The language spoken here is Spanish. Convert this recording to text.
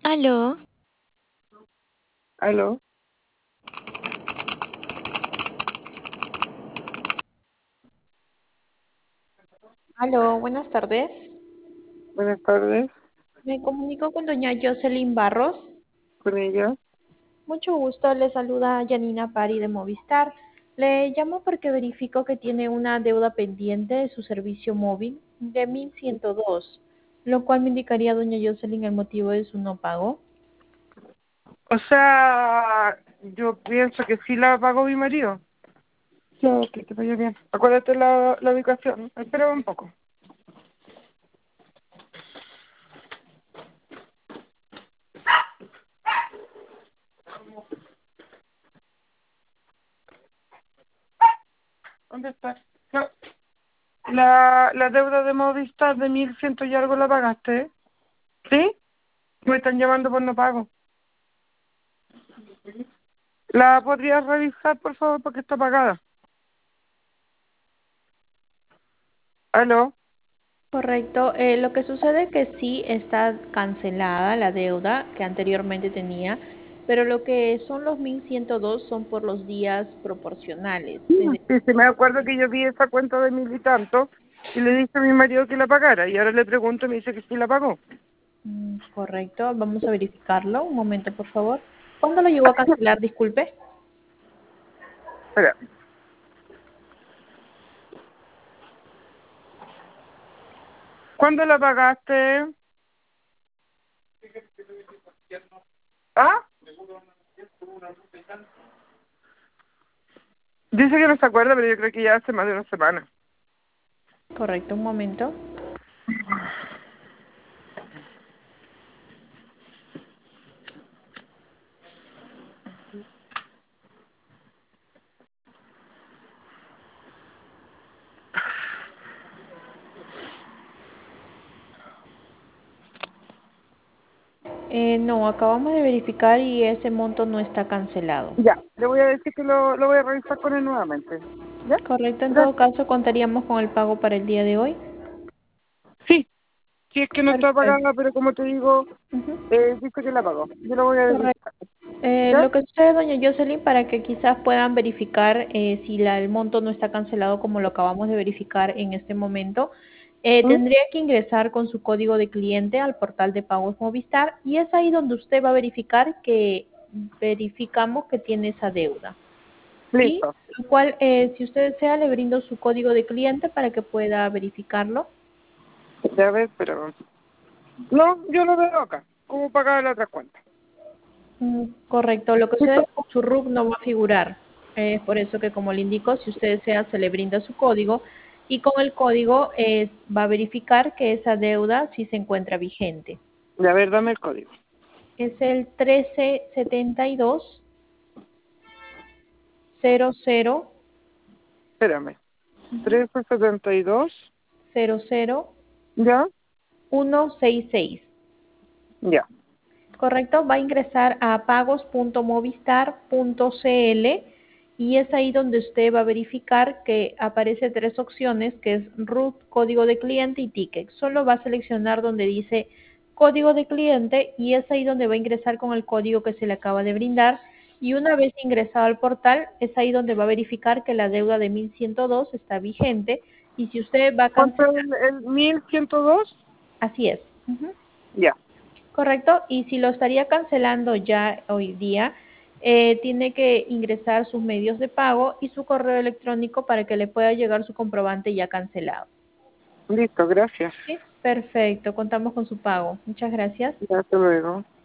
Aló, Aló, Aló, buenas tardes. buenas tardes, Me comunico con doña Jocelyn Barros. con ella. Mucho gusto, le saluda Janina Pari de Movistar. Le llamo porque verifico que tiene una deuda pendiente de su servicio móvil de 1102, lo cual me indicaría, doña Jocelyn, el motivo de su no pago. O sea, yo pienso que sí la pagó mi marido. Ya, que te vaya bien. Acuérdate la ubicación. Espera un poco. ¿Dónde está? No, la deuda de Movistar de 1.100 y algo la pagaste, ¿sí? Me están llamando por no pago. ¿La podrías revisar, por favor, porque está pagada? ¿Aló? Correcto. Lo que sucede es que sí está cancelada la deuda que anteriormente tenía, pero lo que son los 1102 son por los días proporcionales. Es Sí, sí, me acuerdo que yo vi esa cuenta de 1.000 y tanto y le dije a mi marido que la pagara y ahora le pregunto y me dice que sí la pagó. Correcto, vamos a verificarlo. Un momento, por favor. ¿Cuándo lo llegó a cancelar? Disculpe. Espera. ¿Cuándo la pagaste? ¿Ah? Dice que no se acuerda, pero yo creo que ya hace más de una semana. Correcto, un momento. No, acabamos de verificar y ese monto no está cancelado. Ya, le voy a decir que lo voy a revisar con él nuevamente. ¿Ya? Correcto, en todo Gracias. caso contaríamos con el pago para el día de hoy. Sí, sí es que no está Perfecto. pagada, pero como te digo, Ujú. dice que la pagó. Yo lo voy a Correcto. verificar. ¿Ya? Lo que sucede, doña Jocelyn, para que quizás puedan verificar si el monto no está cancelado como lo acabamos de verificar en este momento, ¿Mm? tendría que ingresar con su código de cliente al portal de pagos Movistar y es ahí donde usted va a verificar que verificamos que tiene esa deuda. Y Listo. lo cual, si usted desea, le brindo su código de cliente para que pueda verificarlo. Ya a ver, pero... No, yo lo veo acá. ¿Cómo pagar la otra cuenta? Correcto, lo que sucede es Listo. que con su RUC no va a figurar. Es por eso que, como le indico, si usted desea, se le brinda su código y con el código va a verificar que esa deuda sí se encuentra vigente. Ya a ver, dame el código. Es el 1372 00 Espérame. 1372. 00 ¿Ya? 166. Ya. Correcto, va a ingresar a pagos.movistar.cl y es ahí donde usted va a verificar que aparece tres opciones, que es root, código de cliente y ticket. Solo va a seleccionar donde dice código de cliente y es ahí donde va a ingresar con el código que se le acaba de brindar. Y una vez ingresado al portal, es ahí donde va a verificar que la deuda de 1102 está vigente y si usted va a ¿Cuánto es cancelar, el 1.102? así es. Ujú. Ya. Correcto, y si lo estaría cancelando ya hoy día, tiene que ingresar sus medios de pago y su correo electrónico para que le pueda llegar su comprobante ya cancelado. Listo, gracias. ¿Sí? Perfecto, contamos con su pago. Muchas gracias. Hasta luego.